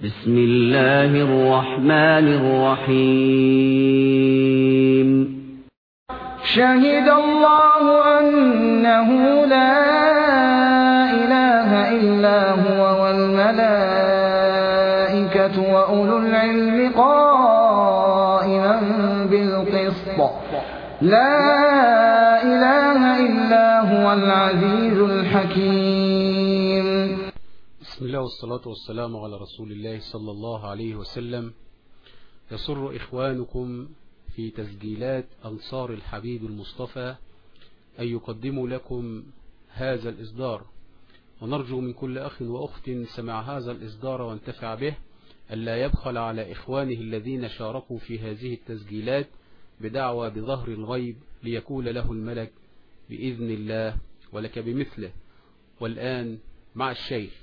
بسم الله الرحمن الرحيم. شهد الله أنه لا إله إلا هو والملائكة وأولو العلم قائما بالقسط لا إله إلا هو العزيز الحكيم. بسم الله والصلاة والسلام على رسول الله صلى الله عليه وسلم. يسر إخوانكم في تسجيلات أنصار الحبيب المصطفى أن يقدموا لكم هذا الإصدار، ونرجو من كل أخ وأخت سمع هذا الإصدار وانتفع به ألا يبخل على إخوانه الذين شاركوا في هذه التسجيلات بدعوى بظهر الغيب ليكون له الملك بإذن الله ولك بمثله. والآن مع الشيخ.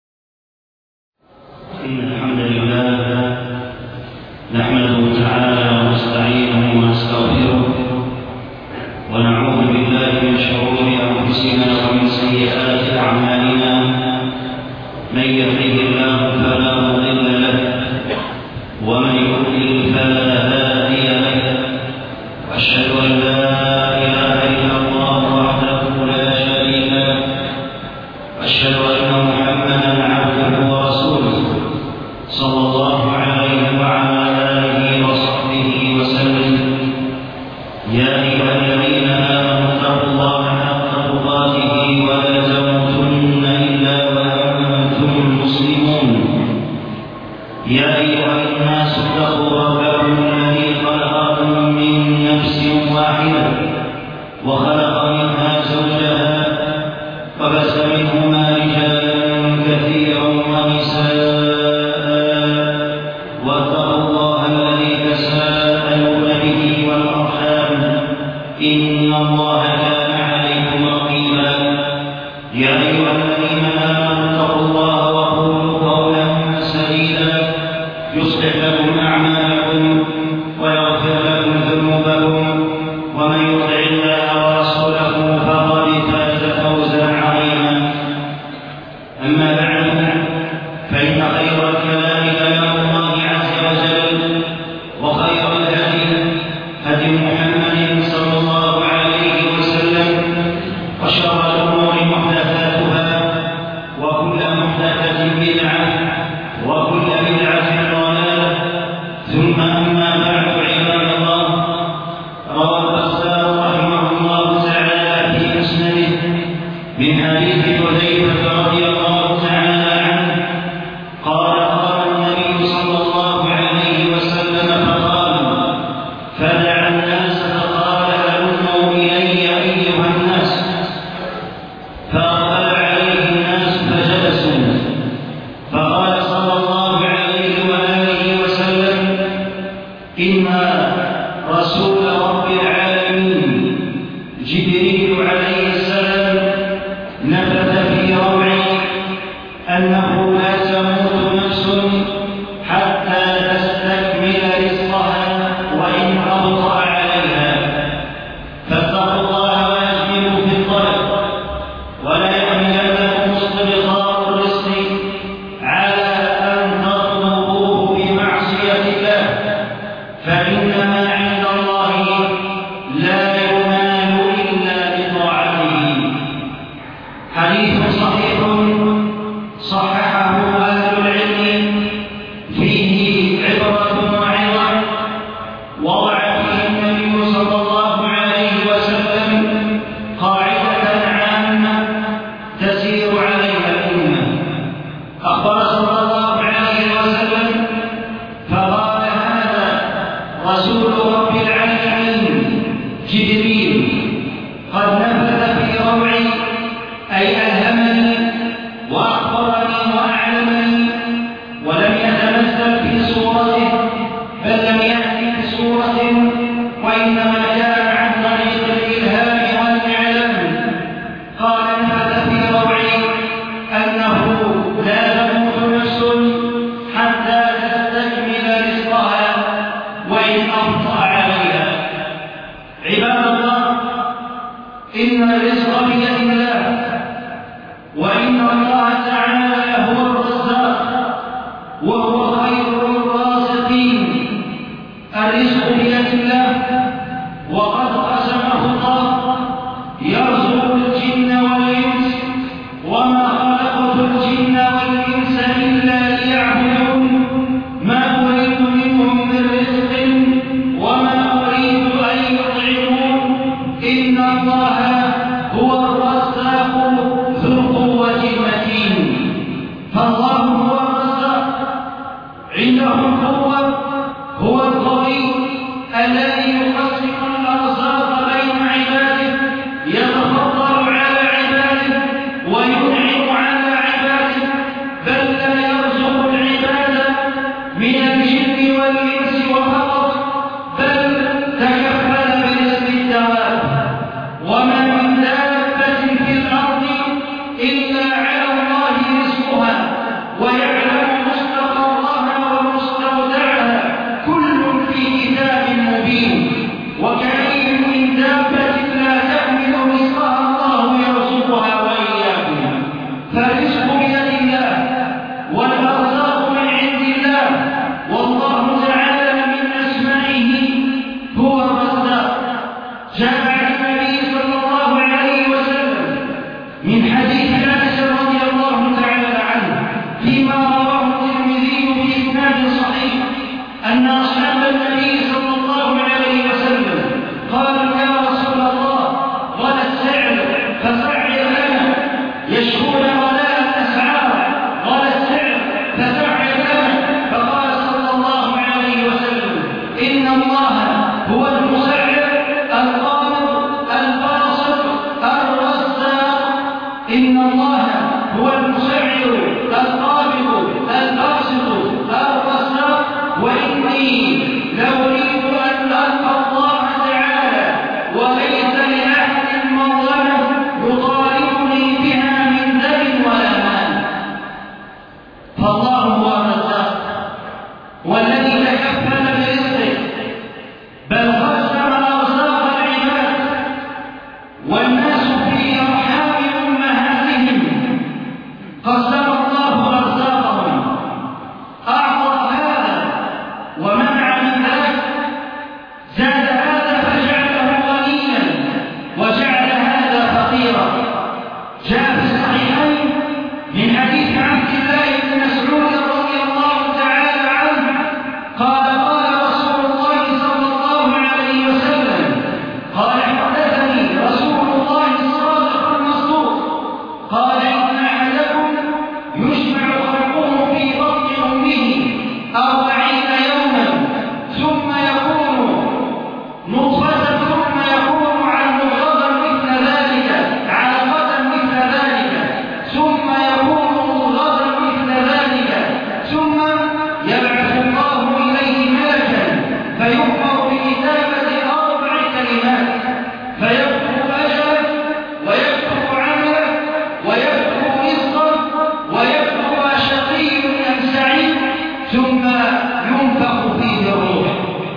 إن الحمد لله نحمده تعالى ونستعينه ونستغفره ونعوذ بالله من شرور أنفسنا ومن سيئات أعمالنا. من يهده الله فلا مضل له ومن يضلل فلا هادي له، وأشهد أن لا إله إلا الله وحده لا شريك له، وأشهد أن محمدا عبده ورسوله صلى الله عليه وعلى آله وصحبه وسلم. يا أيها الذين آمنوا اتقوا الله حق تقاته ولا تموتن إلا وأنتم مسلمون. يا أيها الناس اتقوا ربكم الذي خلقكم من نفس واحدة وخلق منها زوجها وبث منهما رجالا كثيرا ونساء، واتقوا الله الذي تساءلون به والأرحام إن الله كان عليكم رقيبا. يا أيها الذين آمنوا اتقوا الله وقولوا قولا سديدا يصلح لكم أعمالكم ويغفر لكم ذنوبكم، ومن يطع الله ورسوله فقد فاز فوزا عظيما. أما بعد، فإن خير الكلام كلام الله عز وجل، وخير الهدي هدي محمد صلى الله عليه وسلم، وشر الأمور محدثاتها، وكل محدثة بدعة، وكل بدعة ضلالة. ثم أما بعد، عباد الله، روى البزار رحمه الله تعالى في مسنده من حديث حذيفة رضي الله تعالى عنه قال النبي صلى الله عليه وسلم فقال: فدعا الناس فقال: هلموا إلي أيها الناس. فأقبل عليه الناس فجلسوا، فقال صلى الله عليه وآله وسلم: إن رسول رب العالمين جبريل عليه السلام نفث في روعي أنه لا تموت نفس حتى تستكمل رزقها وإن أبطأ عليها، فاتقوا الله واجملوا في الطلب، ولا يحملنكم استبقاء الرزق على أن تطلبوه بمعصية الله، فإن ما عند الله لا ينال إلا وهو خير الرازقين. الرزق بيد الله وقد قسمه الله، يرزق الجن والإنس وما خلقت الجن والإنس إلا ليعبدون ما أريد منهم من رزق وما أريد أن يطعمون إن الله هو الرزاق ذو القوة المتين. فالله هو الرزاق، عنده القوة، هو القوي الذي يقسم الأرزاق بين عباده، يتفضل على عباده وينعم على عباده، بل لا يرزق العباد من الجن والإنس وفقط، بل تكفل برزق الدواب. وما من دابة في الأرض إلا على الله رزقها ويعلم مستقرها ومستودعها، كل في كتاب مبين. وكأين من دابة لا تحمل رزقها الله يرزقها وإياكم. فالرزق بيد الله والأرزاق من عند الله، والله تعالى من أسمائه هو الرزاق. جاء عن النبي صلى الله عليه وسلم من حديث أنس رضي الله تعالى عنه فيما رواه الترمذي بإسناد صحيح أن أصحاب النبي صلى الله عليه وسلم قالوا يا رسول الله غلا السعر فسعر لنا، يشكون غلاء الأسعار، غلا السعر فسعر لنا. فقال صلى الله عليه وسلم إن الله هو المسعر القابض الباسط الرزاق. إن الله هو المسعر القابض الباسط الرزاق، وإني لأريد أن ألقى الله تعالى وليس لأحد مظلمة يطالبني بها من دم ولا مال. فالله هو الرزاق والذي تكفل برزقه، بل قسم أرزاق العباد والناس في أرحام أمهاتهم، قسم الله أرزاقهم، أعطى هذا ومنع من ذاك، زاد هذا فجعله غنيا وجعل هذا فقيرا. جاء في الصحيحين من حديث عبد الله بن مسعود رضي الله تعالى عنه قال قال رسول الله صلى الله عليه وسلم قال حدثني رسول الله الصادق المصدوق قال إن أحدكم يجمع خلقه في بطن أمه 40 يوما ثم يكون نطفة ثم يكون علقة مثل ذلك علقة مثل ذلك ثم يكون مضغة مثل ذلك ثم يبعث الله إليه ملكا فيؤمر بكتابة 4 كلمات فيكتب أجله ويكتب عمله ويكتب رزقه ويكتب شقي أم سعيد ثم ينفخ فيه الروح.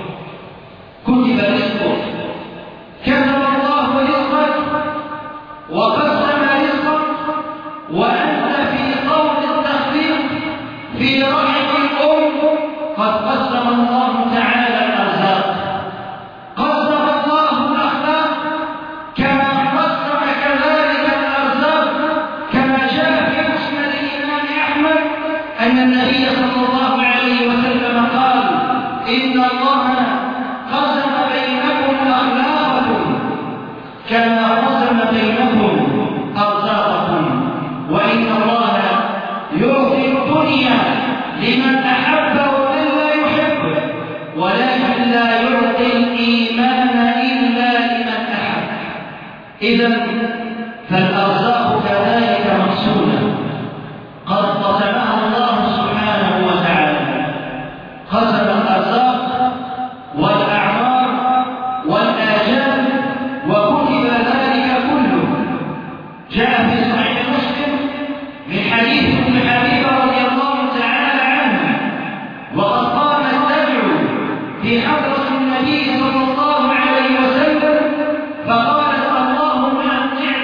كتب رزقه، كتب الله رزقك وقسم رزقك، وأنت في قول التخليق في رحم الأم قد قسم الله تعالى الأرزاق. قسم الله الأخلاق كما قسم كذلك الأرزاق، كما جاء في مسند الإمام أحمد أن النبي صلى الله عليه وسلم قال إن الله قسم بينكم أخلاقكم كما قسم بينكم أرزاقكم، وإن الله يعطي الدنيا لمن أحب ومن لا يحب، ولكن لا يعطي الإيمان إلا لمن أحب. إذن فالأرزاق كذلك مقسومة قد قسمها الله سبحانه وتعالى، قسم الأرزاق والأعمار والآجال وكتب ذلك كله. جاء في صحيح مسلم من حديث ابن حبيب رضي الله تعالى عنه وقد قام التابع في حضرة النبي صلى الله عليه وسلم فقالت اللهم أمتعنا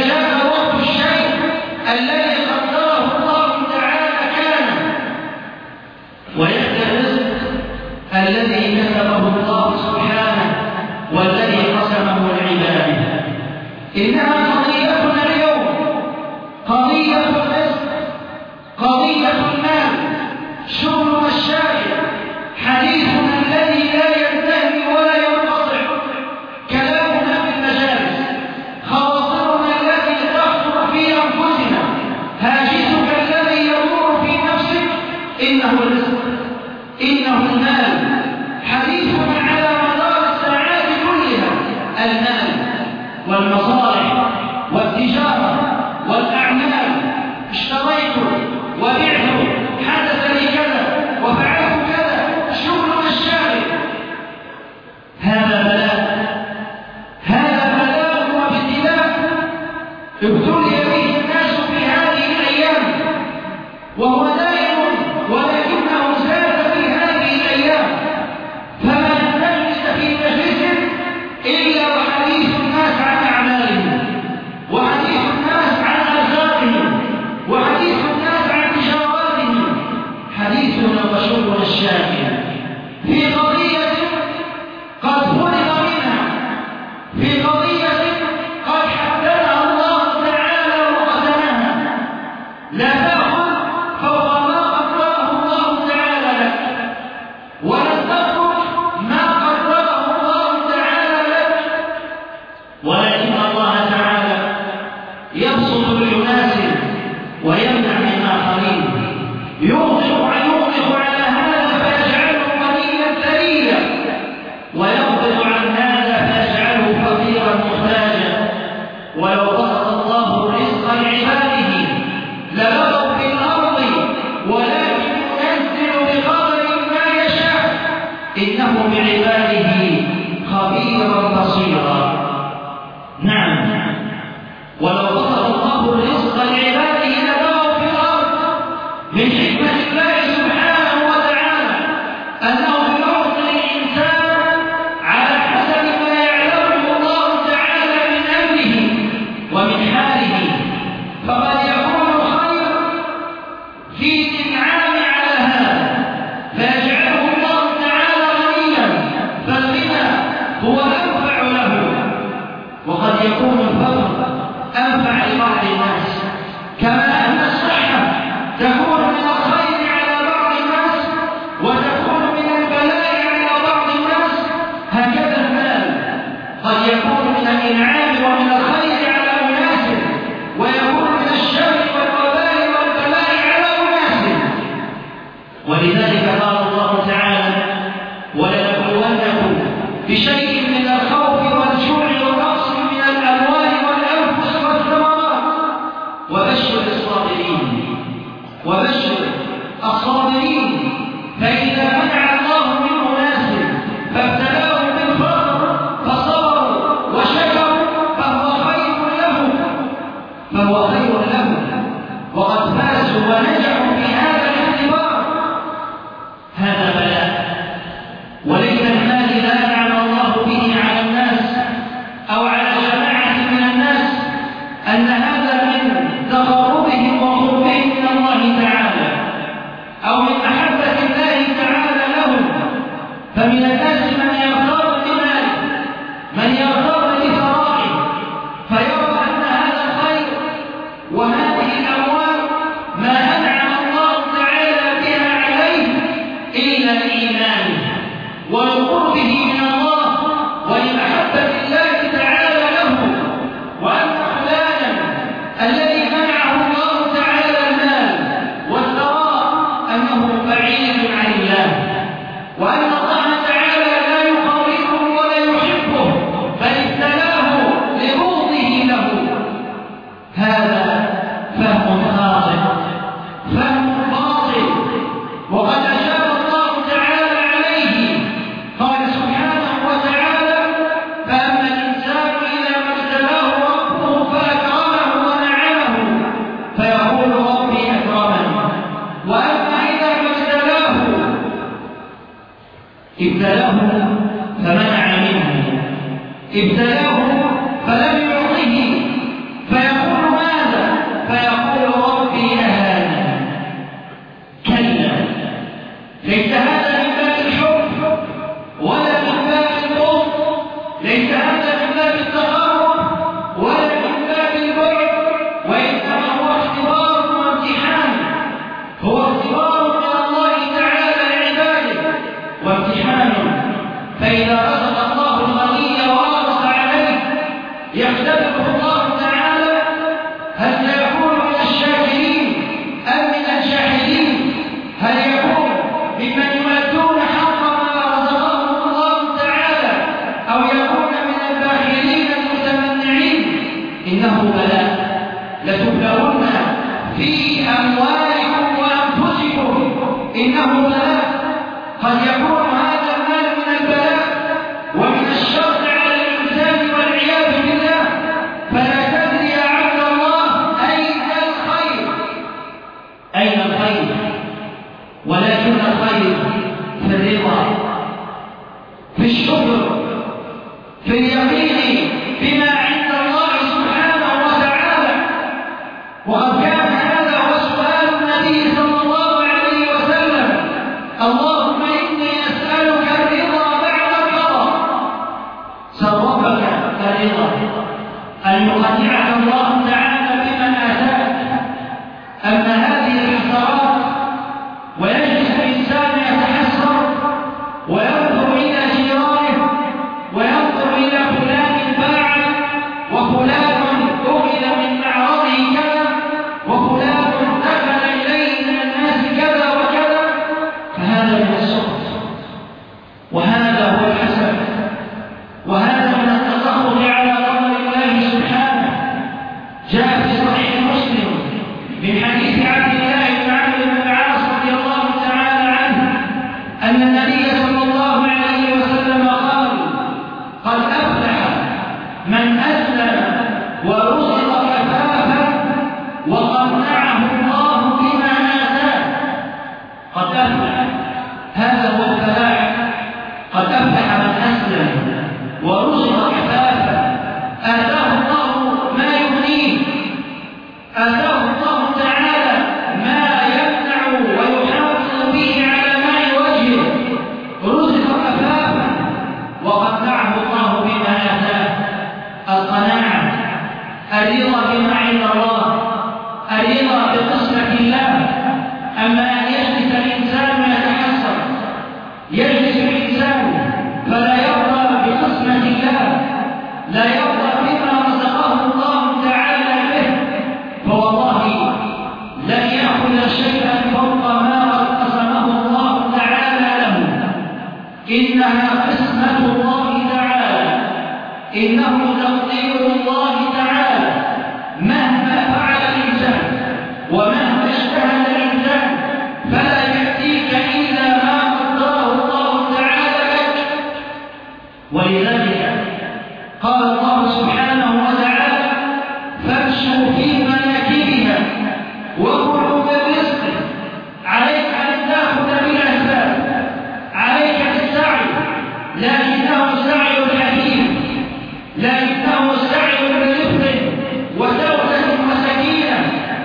إذا جاء وقت الشيء الذي قدره الله تعالى كان، ويأتي الرزق الذي كتبه الله سبحانه والذي قسمه لعباده. إنها قضيتنا اليوم قضية الرزق، قضية المال، شغلنا الشاغل، حديثنا الذي لا ينتهي ولا ينقطع، كلامنا في المجالس، خواطرنا التي تخطر في أنفسنا، هاجسك الذي يدور في نفسك، إنه الرزق، إنه المال. حديثنا على مدار الساعات كلها المال والمصالح والتجارة والأعمال، اشتريت وبعت، حدث لي كذا وفعلت كذا، شغلنا الشاغل. هذا بلاء، هذا بلاء وابتلاء ابتلي به الناس في هذه الأيام، وهو دائم ولكنه زاد في هذه الأيام. فما نجلس في مجلس إلا وحديث الناس عن أعمالهم، وحديث الناس عن أرزاقهم، وحديث الناس عن تجاراتهم. حديثنا وشغلنا الشاغل في قضية قد فرغ منها، في قضية قد حددها الله تعالى وقسمها. لا تأخذ فوق ما قدره الله تعالى لك، ولا تترك ما قدره الله تعالى لك، ولكن الله تعالى يبسط لأناس ويمنع من آخرين، يغضب على هذا فيجعله غنيا ثريا، ويغضب عن هذا فيجعله فقيرا محتاجا. ولو بسط الله الرزق لعباده لبغوا في الأرض، ولكن ينزل بقدر ما يشاء، إنه بعباده خبيرا بصيرا. نعم، ولو بسط الله الرزق لعباده لبغوا في الأرض. من حكمة الله سبحانه وتعالى أنه يعطي الإنسان على حسب ما يعلمه الله تعالى من أمره ومن حاله، فقد يكون الخير في الإنعام على هذا فيجعله الله تعالى غنيا، فالغنى هو أنفع له. وقد يكون الفقر أنفع لبعض الناس، كما أن الصحة تكون من الخير على بعض الناس وتكون من البلاء على بعض الناس، هكذا المال قد يكون من الإنعام ومن الخير على أناس، ويكون من الشر والوبال والبلاء على أناس. ولذلك قال الله تعالى: ولنبلونكم بشيء من الخوف والجوع ونقص من الأموال والأنفس والثمرات وبشر الصابرين. فإذا منع الله من أناس فابتلاهم بالفقر فصبروا وشكروا فهو خير لهم، وقد فازوا ونجحوا في هذا الاختبار. هذا بلاء، وليس المال إذا أنعم الله به على الناس أو على جماعة من الناس أن هذا من تقربهم وقربهم من الله تعالى أو من محبة الله تعالى لهم. فمن الناس من يغتر بماله، من يغتر بثرائه، فيرى أن هذا الخير وهذه الأموال ما أنعم الله تعالى بها عليه إلا لإيمانه ولقربه من الله ولمحبة الله تعالى له، وأن فلانا الذي منعه الله تعالى المال والثراء أنه بعيد عن الله، وأن الله تعالى لا يقربه ولا يحبه بل ابتلاه لبغضه له. هذا فهم خاطئ، فهم باطل، وقد أجاب الله تعالى عليه. قال سبحانه وتعالى: فأما الإنسان إذا ما ابتلاه ربه فأكرمه ونعمه فيقول ربي أكرمن، وأما إذا ما ابتلاه فمنع منه، ابتلاه فلم يعطه فيقول لتبلون في أموالكم وأنفسكم إنه بلاء. قد يكون هذا المال من البلاء ومن الشر على الإنسان والعياذ بالله، فلا تدري يا عبد الله أين الخير، أين الخير، ولكن الخير في الرضا، في الشكر، في اليقين بما عند الله سبحانه وتعالى. وقد كان هذا هو سؤال النبي صلى الله عليه وسلم: اللهم إني أسألك الرضا بعد القضاء. سربك الرضا أن يقنعك الله تعالى بما آتاك. أما هذه الحسرات ويجلس الإنسان يتحسر وينظر إلى جيرانه وينظر إلى فلان باع وفلان أخذ من معرضه كذا وفلان دخل إليه من الناس كذا وكذا، فهذا من السخط، وهذا هو الحسد، وهذا من التسخط على قدر الله سبحانه. جاء في صحيح مسلم من حديث عبد الله بن عمرو بن العاص رضي الله تعالى عنه أن النبي صلى الله عليه وسلم قال: قد أفلح من أسلم ورزق كفافا وقنعه الله بما آتاه. قد أفلح، هذا هو الفلاح. قد أفلح من أسلم ورزق كفافا، آتاه الله ما يغنيه، آتاه الله تعالى ما يمنع ويحافظ به على ماء وجهه، رزق كفافا وقنعه الله بما آتاه. القناعة، الرضا بما عند الله، الرضا بقسمة الله. أما أن يجلس الإنسان يتحسر، يجلس الإنسان فلا يرضى بقسمة الله، لا يرضى بما رزقه الله تعالى به، فوالله لن يأخذ شيئا فوق ما قسمه الله تعالى له. إنها قسمة الله تعالى، إنه تقدير الله تعالى. مهما فعل الإنسان ومهما اجتهد الإنسان فلا يأتيك إلا ما قدره الله تعالى لك. ولذلك قال الله سبحانه وتعالى: فامشوا في مناكبها وكلوا من رزقه. عليك أن تأخذ بالأسباب، عليك بالسعي، لكنه سعي الحكيم، لكنه سعي برفق وتوبة وسكينة.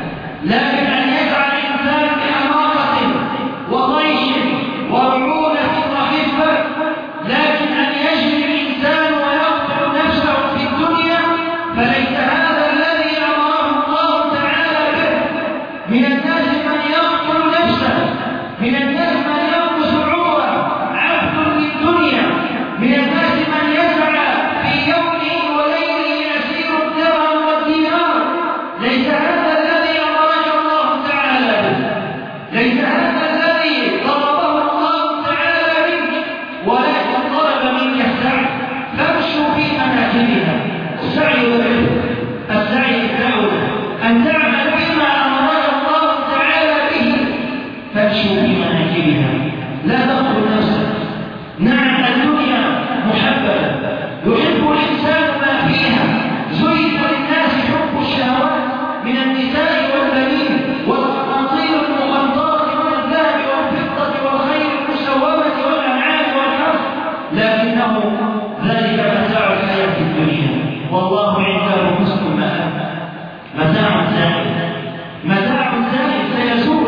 لكن أن يسعى الإنسان بحماقة وطيش ورعونة وخفة، لكن أن يجري الإنسان ويقتل نفسه في الدنيا، فليس هذا الذي أمره الله تعالى به. من الناس من يقتل نفسه، من الناس من ينقص عمره عبد للدنيا، من الناس من يسعى في يومه وليله يسير الدرهم والدينار. ليس هذا الذي أمرك الله تعالى به، ليس هذا الذي طلبه الله تعالى منك، ولكن طلب منك السعي. فامشوا في مناكبها. السعي والرفق، السعي الدعوة، أن تعمل بما أمرك الله تعالى به. فامشوا في مناكبها، لا تقتل نفسك. نعم الدنيا محببة، يحب الإنسان ما فيها. زين للناس حب الشهوات من النساء والبنين والقناطير المقنطرة من الذهب والفضة والخيل المسومة والأنعام والحرث، لكنه ذلك متاع الحياة الدنيا، والله عنده حسن المآب. متاع زائد، متاع زائد سيزول.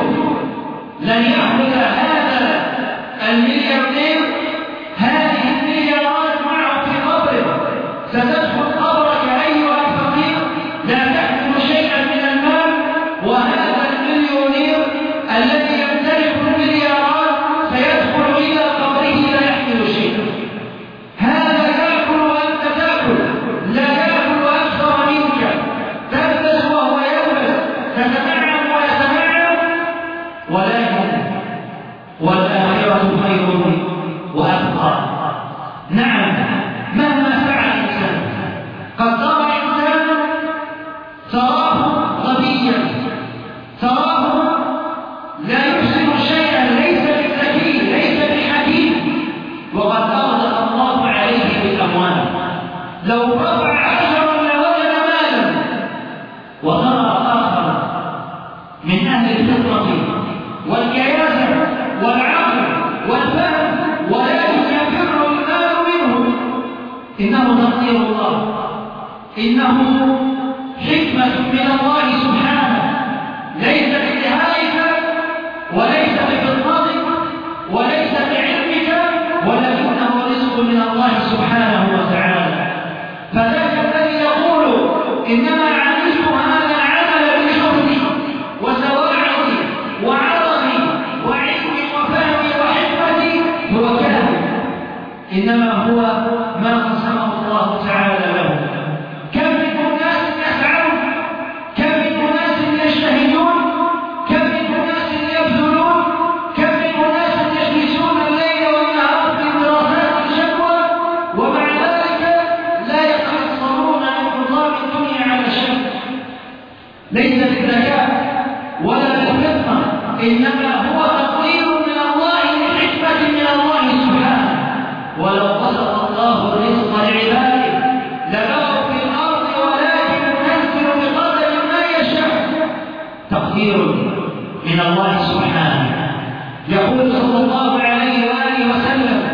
لن يأخذ هذا الملياردير هذه المليارات معه في قبره. ستدخل قبرك أيها الفقير لا تحمل شيئا من المال، وهذا المليونير الذي يمتلك المليارات سيدخل إلى قبره لا يحمل شيئا. هذا يأكل وأنت تأكل، لا يأكل أكثر منك، تلبس وهو يلبس، تتنعم ويتنعم، ولكن والآخرة خير وثمر آخر من أهل الفطرة والكياسة والعقل والفهم ولا يكفر المال منه، إنه تقدير الله، إنه حكمة من الله سبحانه، ليس بنهاية وليس بفطرتك وليس بعلمك، ولكنه رزق من الله سبحانه وتعالى. فذاك الذي يقول إنما عملت هذا العمل بحفظي وسواعدي وعرضي وعلمي وفهمي وحكمتي هو كاذب، إنما هو ما قسمه الله تعالى له. كم من أناس يسعون، كم من أناس يجتهدون، كم من أناس يبذلون، كم من أناس يجلسون الليل والنهار في دراسات الشكوى، ومع ذلك لا يتحصلون من نظام الدنيا على شيء، ليس بالذكاء ولا بالفطنة، إنما هو تقدير من الله لحكمة من الله سبحانه. ولو بسط الله الرزق لعباده لبغوا في الأرض ولكن ينزل بقدر ما يشاء، تقدير من الله سبحانه. يقول صلى الله عليه وآله وسلم: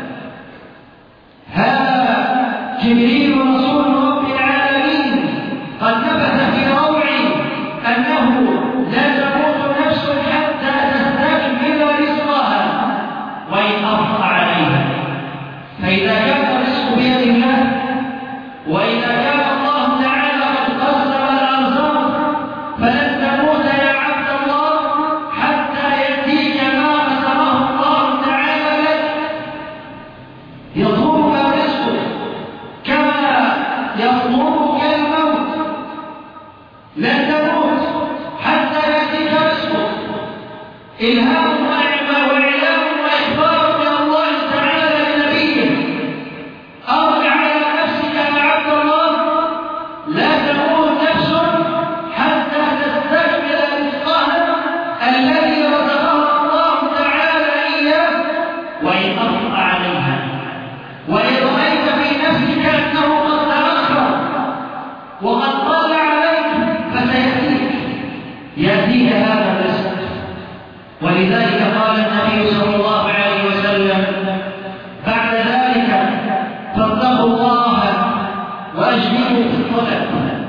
هذا جبريل رسول رب العالمين قد نبث في روعي أنه لا تموت نفس حتى تستكمل رزقها وإن أبطأ عليها. فإذا كان الرزق بيد الله، وإذا كان الله تعالى قد قسم الأرزاق، فلن تموت يا عبد الله حتى يأتيك ما قسمه الله تعالى لك. يطلبك الرزق كما يطلبك الموت، لن تموت حتى يأتيك رزقك. إلهام وإعلام وإخبار من الله تعالى لنبيه: أرجع على نفسك يا عبد الله، لا تموت نفس حتى تستكمل رزقها الذي رزقها الله تعالى إياه وإن أبطأ عليها. وإن رأيت في نفسك أنه قد تأخر وقد طال عليك يأتيك هذا الرزق. ولذلك قال النبي صلى الله عليه وسلم بعد ذلك: فاتقوا الله وأجملوا في الطلب.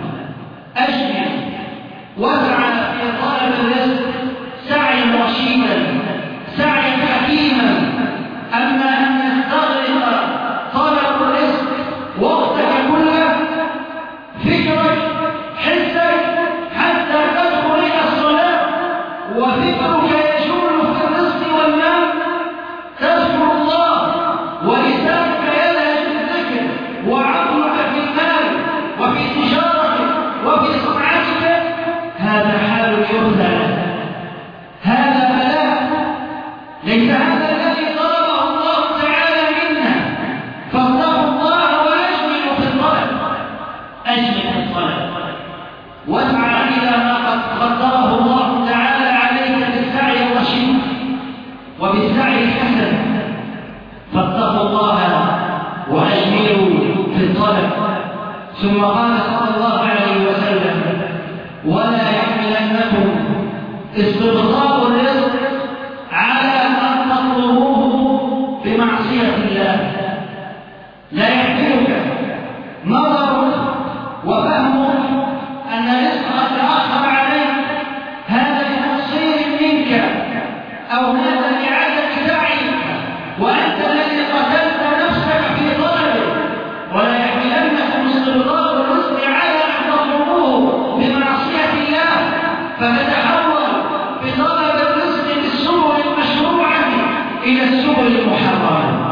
أجمل واسعى في طلب الرزق سعيا رشيدا، سعيا حكيما. أما أن يستغرق طلب الرزق وقتك كله، فكرك، حسك، حتى تدخل إلى الصلاة وفكرك يجول في الرزق والمال، تذكر الله ولسانك يلهج بالذكر وعقلك في المال وفي تجارتك وفي صنعتك. هذا حال يرثى، هذا بلاء. ليس هذا الذي طلبه الله تعالى منا. فاتقوا الله واجملوا في الطلب. أجمل في الطلب واسعى إلى ما قد قدره الله تعالى عليك بالسعي الرشيد وبالسعي الحسن. فاتقوا الله وأجملوا في الطلب. ثم قال صلى الله عليه وسلم: ولا يحملنكم استبطاء الرزق على أن تطلبوه بمعصية الله. لا يحملك نظر وفهم أن رزقك تأخر عليك، هذا لتقصير منك أو هذا لعدم سعيك وأنت الذي قتلت نفسك في طلبه. ولا يحملنكم استبطاء الرزق على أن تطلبوه بمعصية الله فتتحول بطلب الرزق بالسبل المشروعة إلى السبل المحرمة،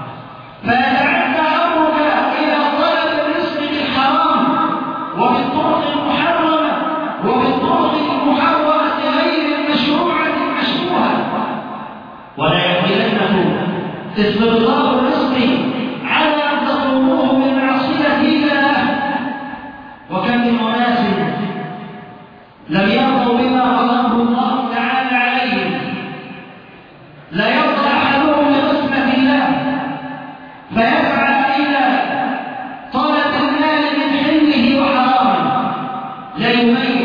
فيتعدى أمرك إلى طلب الرزق بالحرام وبالطرق المحرمة وبالطرق المحرمة غير المشروعة المشروعة. ولا يحملنكم استبطاء الرزق على أن تطلبوه بالمعصية الله. وكم من أناس لم يرضوا بما قضاه الله تعالى عليهم، لا يرضى أحدهم بقسمة الله فيسعى إلى طلب المال من حله وحرامه، لا يميز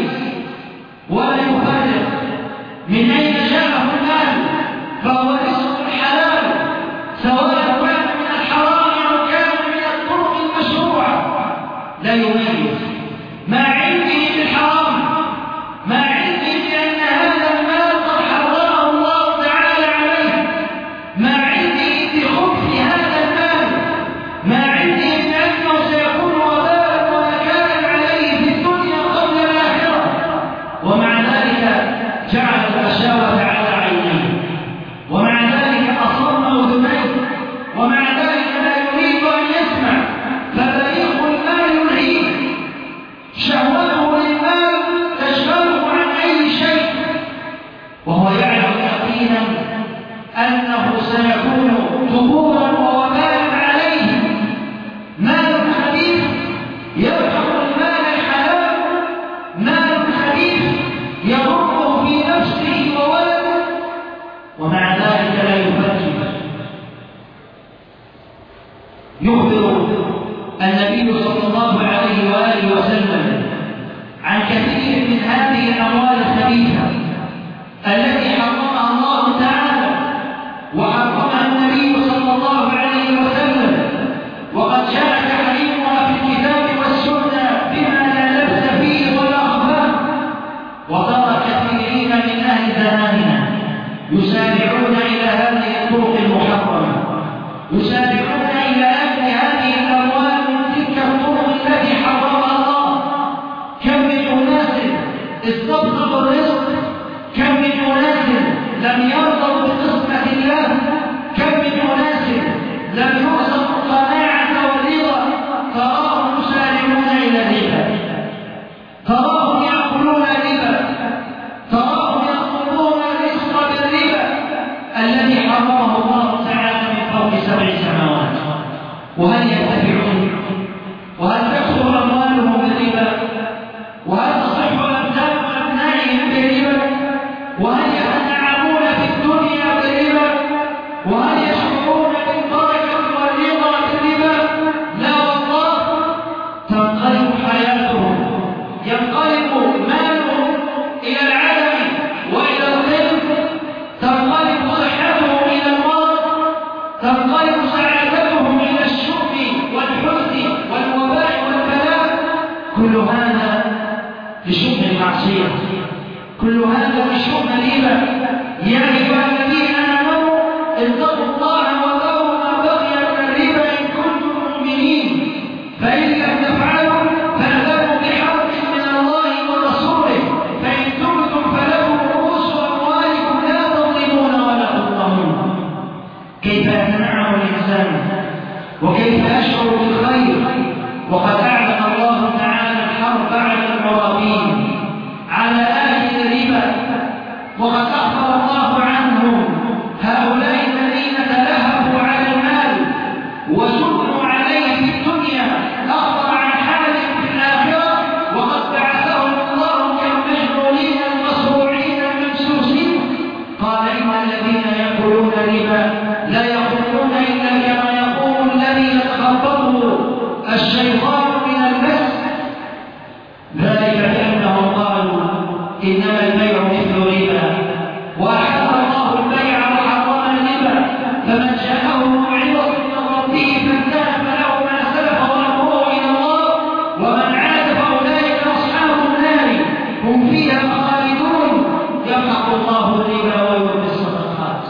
ولا يفرق من أين جاءه المال، فهو رزق حلال سواء كان من الحرام أو كان من الطرق المشروعة، لا يميز. ما عندي بالحرام، ما عندي بأن هذا المال قد حرمه الله تعالى عليه، ما عندي بخبث هذا المال، ما عندي بأنه سيكون وبالا ونكالا عليه في الدنيا قبل الآخرة، ومع ذلك جعل الغشاوة على عينيه، ومع ذلك أصم أذنيه، ومع ذلك لا يريد أن يسمع، فبريق المال يلهيه، شهوته للمال تشغله عن أي شيء، وهو يعلم يقينا أنه سيكون ظهورا ووبالا عليه. مال خبيث يرفع المال الحلال، مال خبيث يضره في نفسه وولده، ومع ذلك لا يفكر. يخبر النبي صلى الله عليه وآله وسلم عن كثير من هذه الأموال الخبيثة التي حرمها الله تعالى وحرمها النبي صلى الله عليه وسلم، وقد جاء تحريمها في الكتاب والسنة بما لا لبس فيه ولا خفاء. وترى كثيرين من أهل زماننا يسارعون إلى هذه الطرق المحرمة، يسارعون إلى أكل هذه الأموال من تلك الطرق التي حرمها الله. كم من أناس استبطأوا الرزق، كم من أناس لم يرضوا بقسمة الله، كم من أناس لم يرزقوا القناعة والرضا، تراهم يسارعون إلى الربا، تراهم يأكلون الربا، تراهم يطلبون الرزق بالربا الذي حرمه الله تعالى من فوق 7 سماوات. وهل ينتفعون؟ وهل تكثر أموالهم بالربا؟ وهل تصح أمثال أبنائهم بالربا؟ وهل يتنعمون في الدنيا بالربا؟ وهل يشعرون بالبركة والرضا بالربا؟ لا والله، تنقلب حياتهم، ينقلب مالهم إلى العدم وإلى الظلم، تنقلب صحتهم إلى المرض، تنقلب سعادتهم إلى الشؤم والحزن والوباء والبلاء. كل هذا لشؤم المعصية، كل هذا لشؤم الربا. يا أيها الذين آمنوا اتقوا الله وذروا ما بقي من الربا إن كنتم مؤمنين، فإن لم تفعلوا فاعلموا بحرب من الله ورسوله، فإن تبتم فلكم رؤوس أموالكم لا تظلمون ولا تظلمون. كيف يتنعم الإنسان وكيف يشعر بالخير وقد أعلن الله تعالى الحرب على المرابين، على آكل الربا، وقد أخبر الله عنهم هؤلاء الذين تلهفوا على المال وسكنوا عليه في الدنيا، أخبر عن حالهم في الآخرة، وقد بعثهم الله كالمجنونين المصروعين الممسوسين. قال إن الذين يأكلون الربا لا يقومون إلا كما يقوم الذي يتخبطه الشيطان من المس، ذلك بأنهم قالوا إنما البيع مثل ربا، وأحل الله البيع وحرم الربا، فمن جاءه موعظة من ربه فانتهى فله ما سلف وأمره إلى الله، ومن عاد فأولئك أصحاب النار هم فيها خالدون. يمحق الله الربا ويربي الصدقات.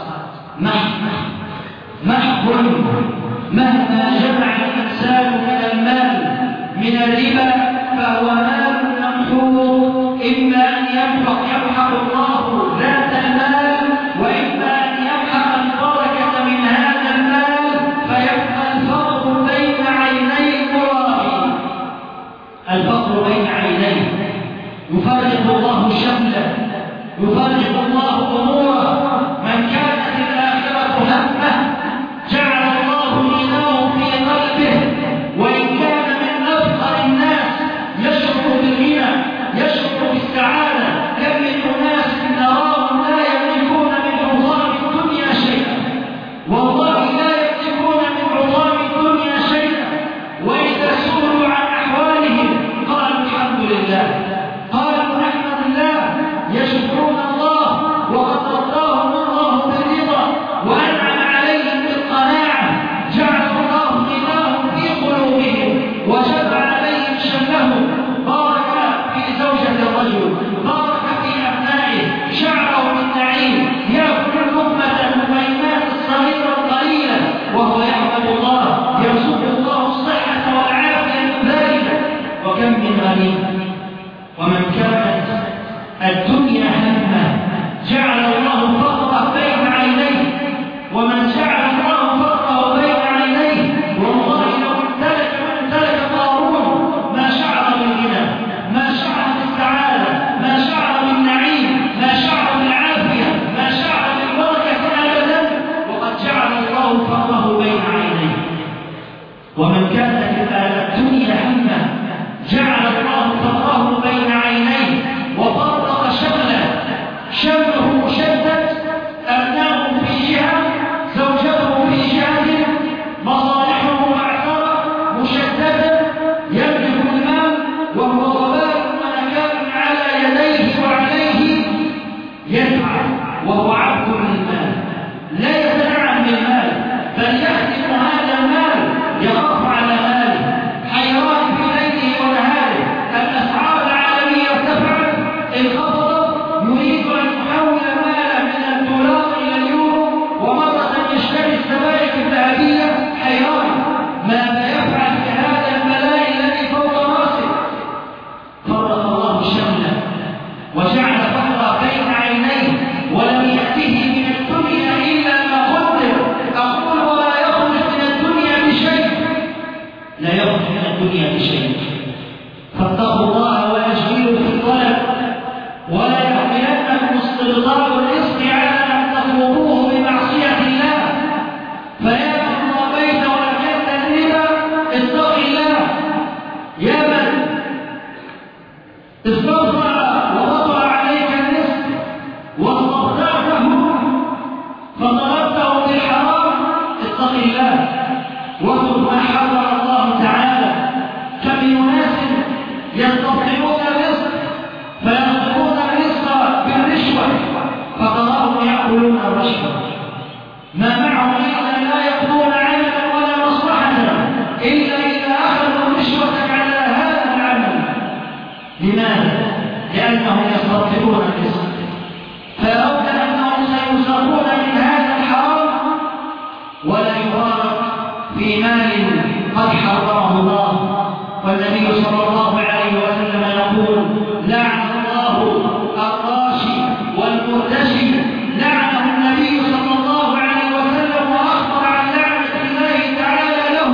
محق مهما جمع الإنسان من المال من الربا فهو مال ممحوق، إما أن يمحق الله ذات المال، وإما أن يمحق البركة من هذا المال، فيبقى الفقر بين عيني المرابي، الفقر بين عينيه، يفرق الله شمله، يفرق الله أموره. من كانت الآخرة همه جعل الله غناه في قلبه، وإن كان من أفقر الناس يشعر بالغنى، يشعر بالسعادة. كم من أناس نراهم لا يملكون من عظام الدنيا شيئا، والله لا يملكون من عظام الدنيا شيئا، وإذا سئلوا عن أحوالهم قالوا الحمد لله، قالوا نحمد الله رجل بارك في أبنائه شعره من نعيم يأكل اللقمة المهيمات الصغيرة القليلة وهو يحمد الله يرزقه الله الصحة والعافية من ذلك. وكم من غريب ومن كانت الدنيا همه جعل الله فقره بين عينيه، ومن جعل الله فقره بين عينيه والله لو امتلك قارون ما شعر بالغنى، ما شعر بالسعادة، ما شعر بالنعيم، ما شعر بالعافية، ما شعر بالبركة أبدا، وقد جعل الله فقره بين عينيه. ومن كانت الدنيا همه جعل الله فقره بين عينيه وفرق شمله مشدد، أبناؤه في جهة، زوجته في جهة، مصالحه معثرة مشددة، يملك المال وهو وبال ونكال على يديه وعليه، يسعى وهو عبد للمال لا يتنعم بالمال بل يخدم هذا المال، يخاف على ماله، حيران في ليله ونهاره، الأسعار العالمية ارتفعت انخفضت، يريد أن يحول ماله من الدولار إلى اليورو، ومرة يشتري السبائك الذهبية، حيران ماذا يفعل في هذا البلاء الذي فوق راسه. فرق الله شمله وجعل فقره بين عينيه ولم يأته من الدنيا إلا ما قدر. أقول ولا يخرج من الدنيا بشيء، لا يخرج من الدنيا بشيء. فاتقوا الله وأجملوا في الطلب، ولا يحملنكم استبطاء الرزق على أن تطلبوه بمعصية الله، فيأتي الله بيت ولكن الربا. اتق الله يا من استغفر ووضع عليك الرزق واستطعته فضربته بالحرام. اتق الله واترك ما حرم الله تعالى. كم من ناس يستطيعون الرزق فيأخذون الرزق بالرشوة فتراهم يأكلون الرشوة، ما معهم إلا لا يقضون عملا ولا مصلحة إلا إذا أخذوا رشوة على هذا العمل. لماذا؟ لأنهم يستطيعون الرزق، فيرون أنهم سيرزقون من هذا الحرام ولا يبارك في مال قد حرمه الله. والنبي صلى الله عليه وسلم يقول: لعن الله الراشي والمرتشي. لعنه النبي صلى الله عليه وسلم وأخبر عن لعنة الله تعالى له.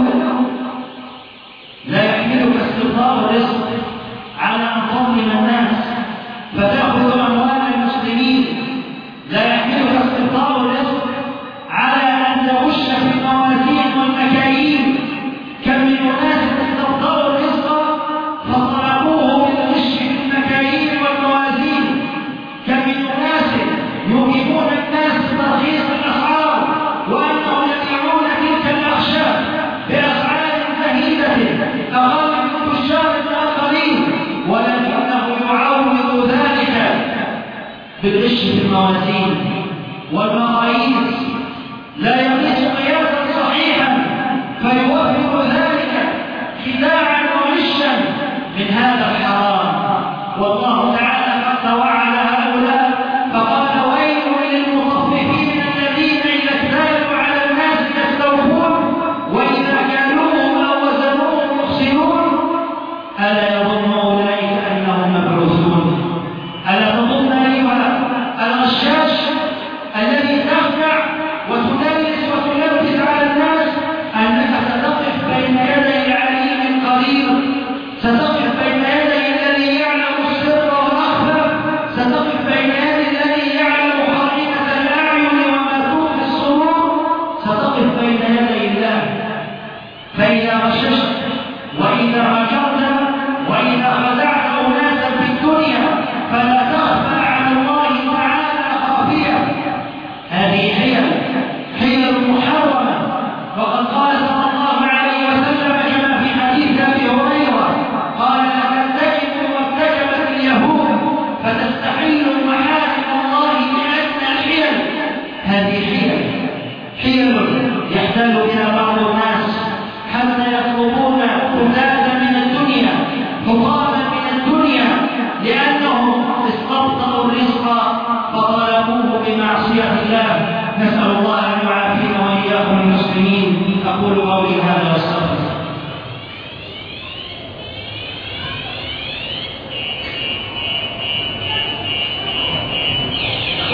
لا يحملك استبطاء الرزق على أن تظلم الناس فتأخذ أموال المسلمين، لا يحملك استبطاء الرزق على أن تغش في الموازين والمكاييل. كم من أناس استبطأوا الرزق فطلبوه بالغش في المكاييل والموازين. كم من أناس يوهمون الناس بترخيص الأسعار وأنهم يبيعون تلك الأخشاب بأسعار زهيدة أقل من تجار الآخرين، ولكنه يعوض ذلك بالغش في الموازين والمقاييس، لا يقيس قياسا صحيحا فيوفر ذلك خداعا وغشا من هذا الحرام. والله تعالى قد توعد هؤلاء فقال: ويل للمطففين الذين إذا اكتالوا على الناس يستوفون وإذا كالوهم أو وزنوهم يخسرون. ألا يظن أولئك أنهم مبعوثون؟ ألا تظن أيها الغشاش الذي تخدع وتدلس وتلبس على الناس أنك ستقف بين يدي العليم القدير، ستقف بين يدي الذي يعلم السر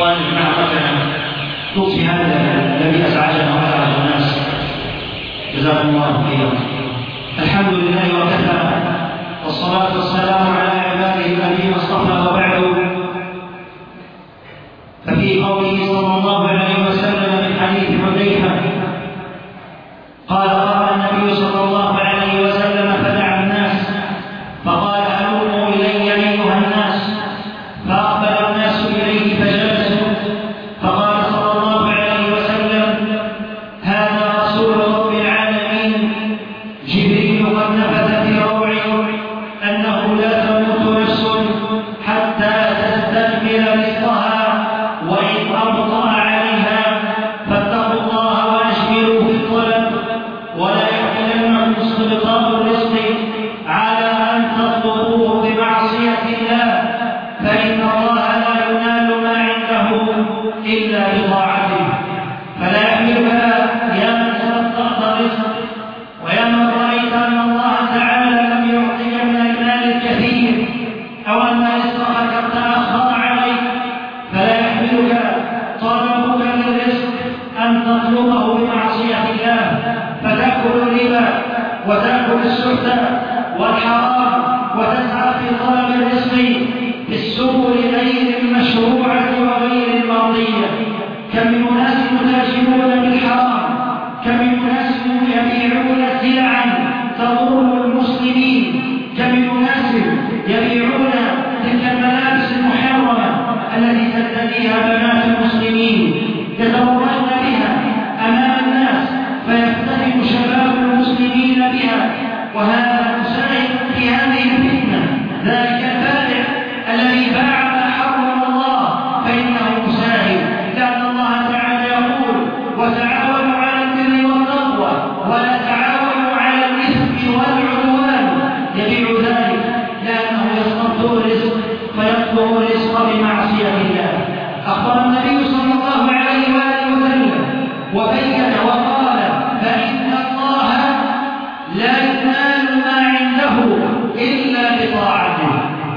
إخواني معركة نطفي هذا الذي أزعجنا وأزعج الناس. جزاكم الله خيرا. الحمد لله وكفى، والصلاة والسلام على عباده الذين اصطفى، وبعد. ففي قوله صلى الله عليه وسلم من حديث حذيفة قال النبي صلى الله عليه وسلم فدعا الناس فقال هلموا إلي أيها الناس، فأقبل الناس إليه فجلسوا، فقال صلى الله عليه وسلم هذا رسول رب العالمين جبريل قد نفث في روعي أنه لا تموت نفس حتى تستكمل رزقها وإن أبطأ عليها، فاتقوا الله وأجملوا في الطلب، ولا يحملنكم استبطاء الرزق على أن تطلبوه بمعصية الله، فإن الله لا ينال ما عنده إلا بطاعته. فلا يحملك يا من تبطأت الرزق ويا من رأيت أن الله تعالى لم يعطيك من المال الكثير أو أن رزقك قد تأخر عليك، فلا يحملك طلبك للرزق أن تطلبه بمعصية الله، فتأكل الربا وتأكل السحت والحرام وتسعى في طلب الرزق بالسبل غير المشروعة وغير المرضية. كم من أناس يتاجرون بالحرام، كم من أناس يبيعون سلعا تضر المسلمين، كم من أناس يبيعون تلك الملابس المحرمة التي ترتديها بنات المسلمين يتبرجن بها أمام الناس فيفتتن شباب المسلمين بها، وهذا مساعد في هذه الفتنة. ذلك البائع الذي باع ما حرم الله فإنه مساعد، لأن الله تعالى يقول وتعاونوا على البر والتقوى ولا تعاونوا على الإثم والعدوان. يبيع ذلك لأنه يستبطئ الرزق فيطلب الرزق بمعصية الله. أخبر النبي صلى الله عليه وآله وسلم وبين وقال فإن الله لا ينال ما عنده إلا بطاعته.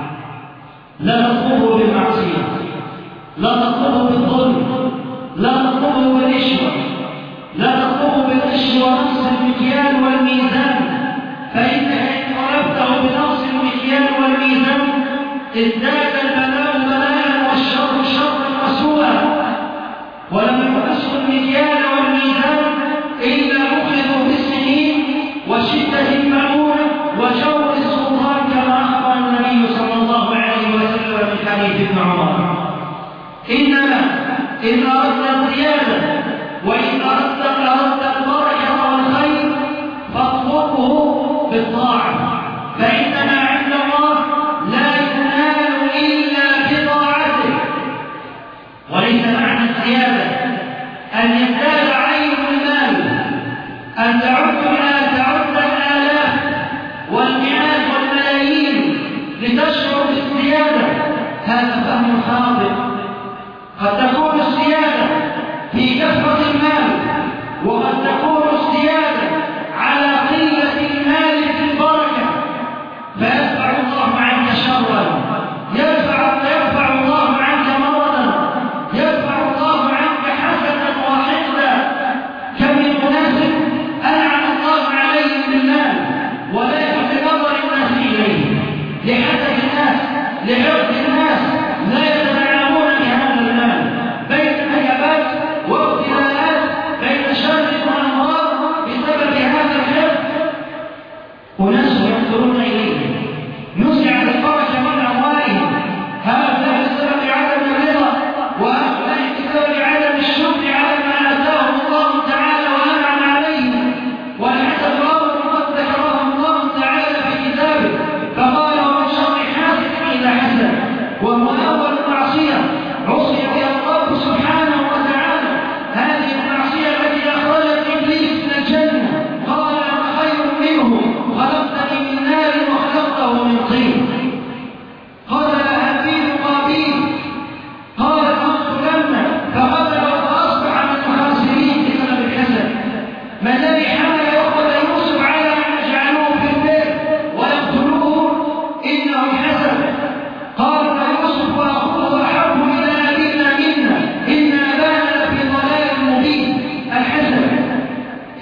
لا تطلبه بالمعصية، لا تطلبه بالظلم، لا تطلبه بالرشوة، لا تطلبه بالغش ونقص المكيال والميزان، فإنك إن طلبته بنقص المكيال والميزان ازداد البلاء بلاء والشر شرا وسوءا، ولم يقص المكيال والميزان إلا أخذوا بالسنين وشدة المعونة وجور السلطان، كما أخبر النبي صلى الله عليه وسلم في حديث ابن عمر. إنما إن أردت الزيادة وإن أردت البركة والخير فاطلبه بالطاعة، فإنما عند الله لا ينال إلا بطاعته. وليس معنى الزيادة أن يزداد عين المال، أن تعد الآلاف والمئات والملايين لتشعر بالزيادة، هذا فهم خاطئ. قد تكون الزيادة في كثرة المال، وقد تكون الزيادة على قلة المال في البركة، فيدفع الله عنك شرا، يدفع الله عنك مرضا، يدفع الله عنك حسدا وحقدا. كم من مناسب أنعم الله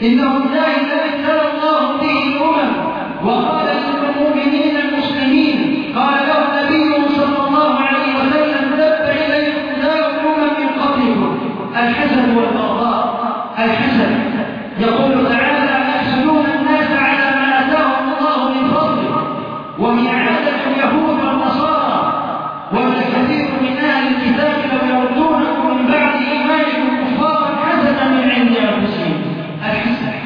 إنه الداعي الذي ابتلى الله به الأمم وقال للمؤمنين المسلمين، قال له النبي صلى الله عليه وسلم: دب إليكم داء الأمم من قبلكم الحسد والبغضاء. الحسد، يقول تعالى: يحسدون الناس على ما آتاهم الله من فضله، ومن عادة اليهود والنصارى، والكثير من أهل الكتاب لو يردونكم من بعد إيمانكم كفارا حسدا من عند أنفسهم. الحسد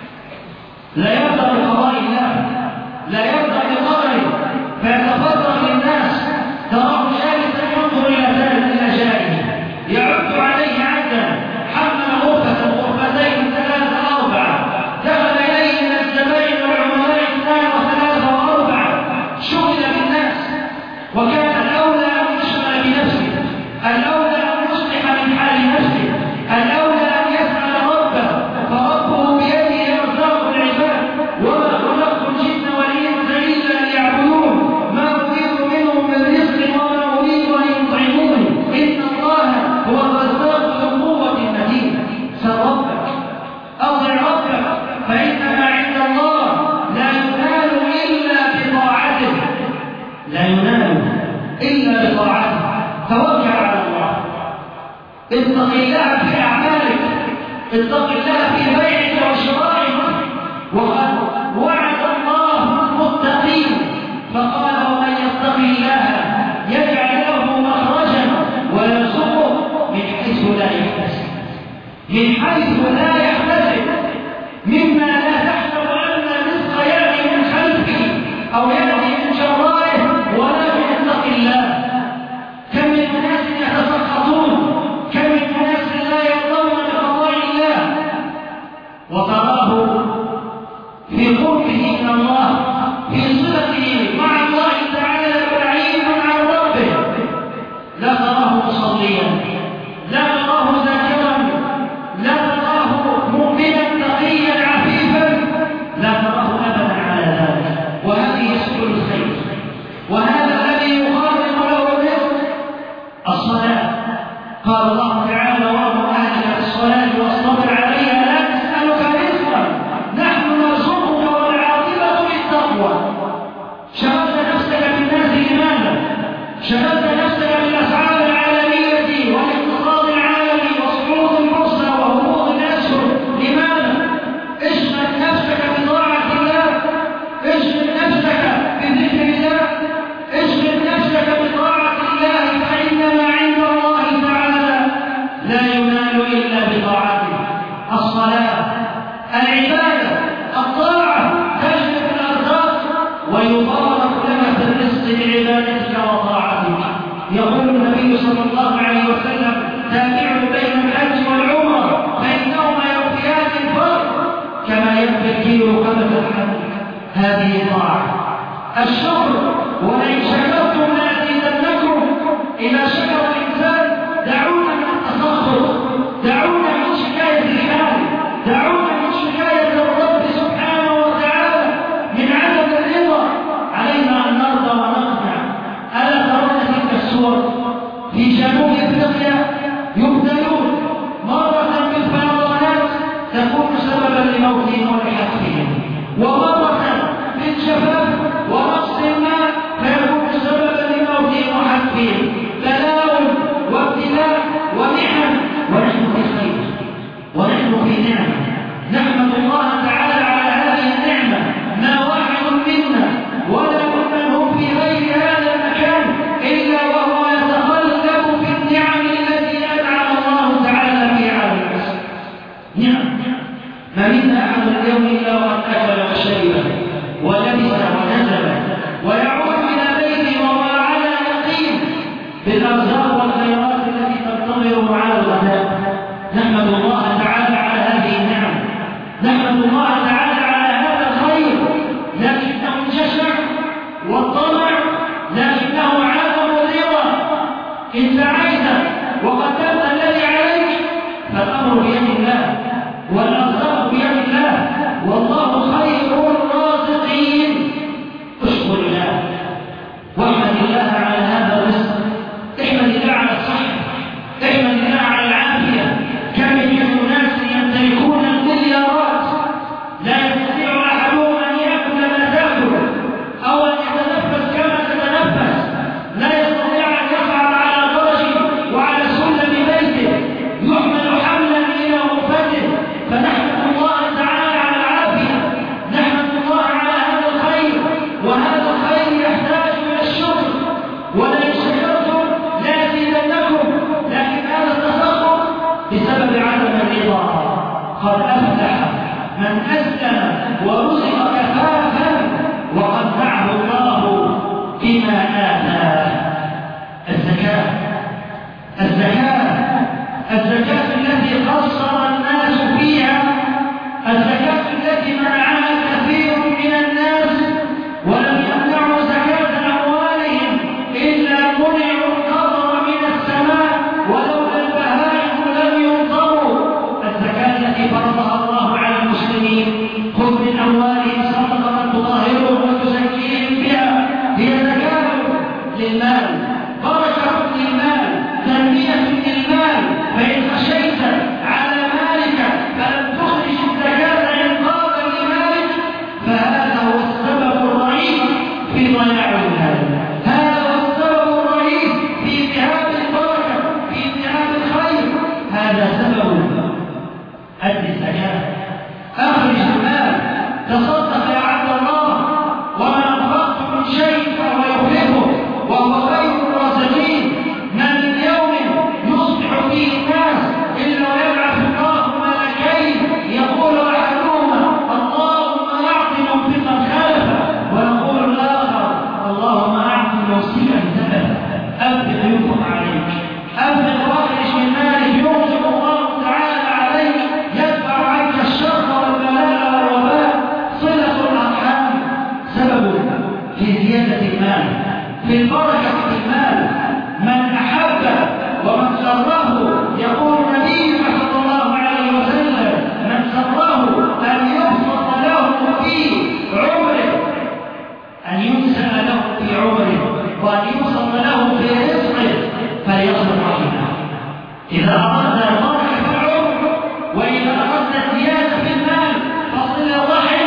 لا يرضى بقضاء الله، لا يرضى بقدره، فيتفرغ للناس، تراه جالسا ينظر إلى ذلك الأجائب، يعد عليه عدا، حمل غرفة غرفتين ثلاثة أربعة، دخل إليه من الزبائن والعملاء 2 و3 و4، شغل بالناس، وكان الأولى أن يشغل بنفسه، الأولى أن يصلح من حال نفسه، الأولى أن يسأل ربه، فربه بيده يرزق العباد، وما خلقت الجن والإنس إلا ليعبدون، ما أريد منهم من رزق وما أريد أن يطعموني، إن الله هو الرزاق ذو القوة المتين. سل ربك، أطع ربك، فإنما عند الله لا ينال إلا بطاعته، لا ينال إلا بطاعته. توكل على الله، اتق الله في أعمالك، اتق الله في بيعك وشرائك. وقد وعد الله المتقين فقال: ومن يتق الله يجعل له مخرجا ويرزقه من حيث لا يحتسب، من حيث لا يحتسب، مما لا تحسب أن الرزق يأتي من خلفه أو يأتي من جرائه، ولكن اتق الله. كم من ناس يتسخطون، كم من ناس لا يرضون بقضاء الله، وتراه في قربه من الله، في صلته مع الله تعالى بعيد عن ربه، لا تراه مصليا، لا تراه ذاكرا، لا تراه مؤمنا تقيا عفيفا، لا تراه ابدا على ذلك. وهذه سبل الخير، وهذا الذي يخالف له الرزق. الصلاة، قال الله تعالى: وامر اهلك بالصلاة واصطبر عليها لا نسألك رزقا نحن نرزقك والعاقبة للتقوى. شغلت نفسك بالناس لماذا؟ شغلت نفسك بالأسعار العالمية والاقتصاد العالمي وصعود البورصة وهبوط الأسهم لماذا؟ اشغل نفسك بطاعة الله، اشغل نفسك بذكر الله، اشغل نفسك بطاعة الله، فإنما عند الله تعالى لا ينال إلا بطاعته. الصلاة، العبادة، الطاعة تجلب الأرزاق ويبارك لنا في الرزق بعبادتك وطاعتك. يقول النبي صلى الله عليه وسلم: تابعوا بين الحج والعمرة فإنهما يوفيان الفرق كما يكفي الكيلو قبل الحج. هذه طاعة. الشكر، ولئن شكرتم لأزيدنكم. إذا شكر الإنسان دعونا من التسخط، دعونا من شكاية الحال، دعونا من شكاية الرب سبحانه وتعالى من عدم الرضا. علينا أن نرضى ونقنع. ألا ترون تلك الصور في جنوب أفريقيا يبتلون مرة بالفيضانات تكون سببا لموتهم ولحتفهم، ومرة بالجفاف ونقص الماء فيكون سببا لموتهم وحتفهم. بلاء وابتلاء ومحن، ونحن في خير ونحن في نعمة. نحمد الله تعالى على هذه النعمة. ما واحد منا ولا ممن هم في غير هذا المكان إلا وهو يتخلف في النعم التي أنعم الله تعالى فيها على الناس. نعم، ما منا أحد اليوم إلا وقد أكل وشرب ولبس ونزل ويعود إلى بيته وهو على يقين بالأرزاق والخيرات التي تنتظر معاه الغداء. نحمد الله تعالى على هذه النعم، نحمد الله تعالى على هذا الخير، لكنه الجشع والطمع، لكنه عدم الرضا. إن سعيت وقدمت الذي عليك فالأمر بيد الله والأرزاق بيد الله، والله خير الرازقين. اشكر الله واحمد الله على هذا الرزق، احمد الله على الصحة، احمد الله على العافية. كم من ناس يمتلكون المليارات قد أفلح من أسلم ورزق كفافا وقنعه الله بما آتاه. الزكاة التي قصر الناس فيها، الزكاة التي منعها كثير من الناس ولم يمنعوا زكاة أموالهم إلا منعوا القطر من السماء ولولا البهائم لم يمطروا. الزكاة التي فرضها الله على المسلمين، خذ من أموالهم صدقة تطهرهم وتزكيهم بها، هي زكاة للمال، بركة للمال، تنمية للمال. فإن خشيت على مالك فلم تخرج الزكاة إنقاذا لمالك فهذا هو السبب الرئيس في ضياع المال، هذا هو السبب الرئيس في ذهاب البركة، في ذهاب الخير. هذا سبب. أدي الزكاة، أخرج المال، تصدق يا عبد الله، وما أنفقت من شيء فهو يخلفه وهو خير الرازقين. ما من يوم يصبح فيه الناس إلا ويبعث الله ملكين يقول أحدهما اللهم أعط منفقا خلفا، ويقول الآخر اللهم أعط ممسكا سلفا. أنفق ينفق عليك، أنفق واخرج من مالك يرزق الله تعالى عليك، يدفع عنك الشر والبلاء والوباء. صلة الأرحام سبب في زيادة المال، في البركة في المال. من أحب ومن سره، يقول النبي صلى الله عليه وسلم من سره أن يبسط له في عمره، أن ينسأ له في عمره وأن يبسط له في رزقه فليصل رحمه. إذا أردنا البركة في العمر وإذا أردنا زيادة في المال فصل الرحم.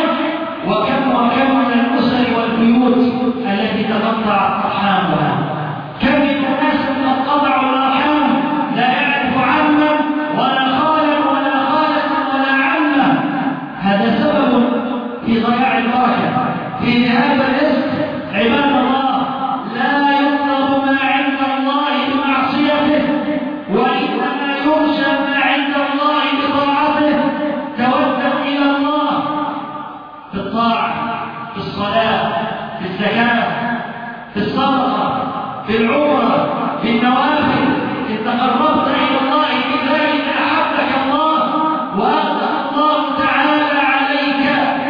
وكم من الأسر والبيوت التي تقطع أرحامها، كم من الناس قد قطعوا الأرحام لا يعرف عما ولا خالا ولا خالة ولا عمة. هذا سبب في ضياع البركة، في ذهاب الرزق. عباد الله، لا يطلب ما عند الله بمعصيته، وإنما يرجى ما عند الله بطاعته. توجه إلى الله في الطاعة، في الصلاة، في الزكاة، في الصدقة، في العمرة، في النوافل. إن تقربت إلى الله بذلك أحبك الله وأغنى الله تعالى عليك.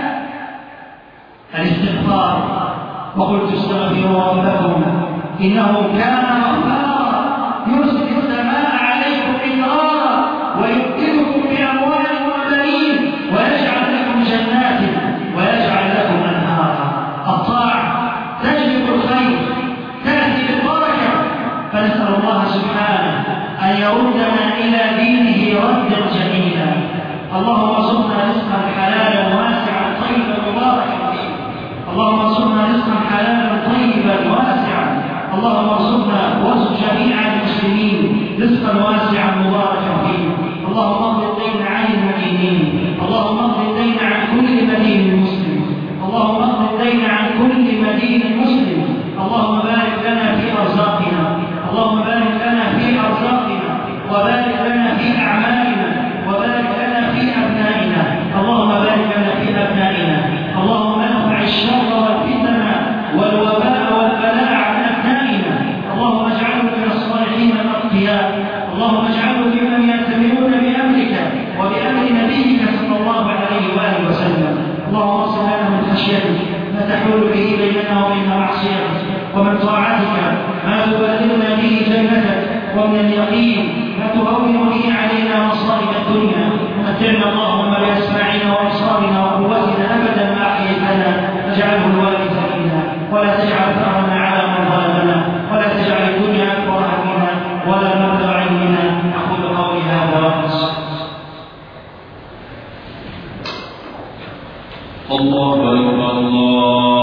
الاستغفار، وقلت استغفروا ربكم إنه كان غفارا يرسل السماء عليكم مدرارا ويمددكم بأموال وبنين ويجعل لكم جنات ويجعل لكم أنهارا. الطاعة تجلب الخير، تأتي بالبركة. فنسأل الله سبحانه أن يردنا إلى دينه ردا جميلا. اللهم ارزقنا رزقا حلالا واسعا طيبا مباركا فيه. اللهم ارزقنا رزقا حلالا طيبا واسعا. اللهم ارزقنا وارزق جميع المسلمين رزقا واسعا مباركا فيه. اللهم اقض الدين عن المدينين، اللهم اقض الدين عن كل مدين مسلم، اللهم اقض الدين عن كل مدين مسلم. اللهم بارك لنا في ارزاقنا، اللهم بارك لنا في ارزاقنا، وبارك لنا في اعمالنا، وبارك لنا في ابنائنا. اللهم بارك لنا في ابنائنا. اللهم ارفع الشر والفتن والوباء والبلاء عن ابنائنا. اللهم اجعله من الصالحين الاتقياء. اللهم اجعله ممن يأتمرون بامرك وبامر نبيك صلى الله عليه واله وسلم. اللهم اغفر لنا من خشيتك ما تحول به بيننا وبين معصيتك، ومن طاعتك ما تبلغنا به جنتك، ومن اليقين ما تهون به علينا مصائب الدنيا. ومتعنا اللهم باسماعنا وابصارنا وقوتنا ابدا ما احييتنا، واجعله الوارث منا، ولا تجعل ثارنا على من ظلمنا، ولا تجعل الدنيا اكبر همنا ولا مبلغ علمنا. اقول قولي هذا واستغفر الله أكبر الله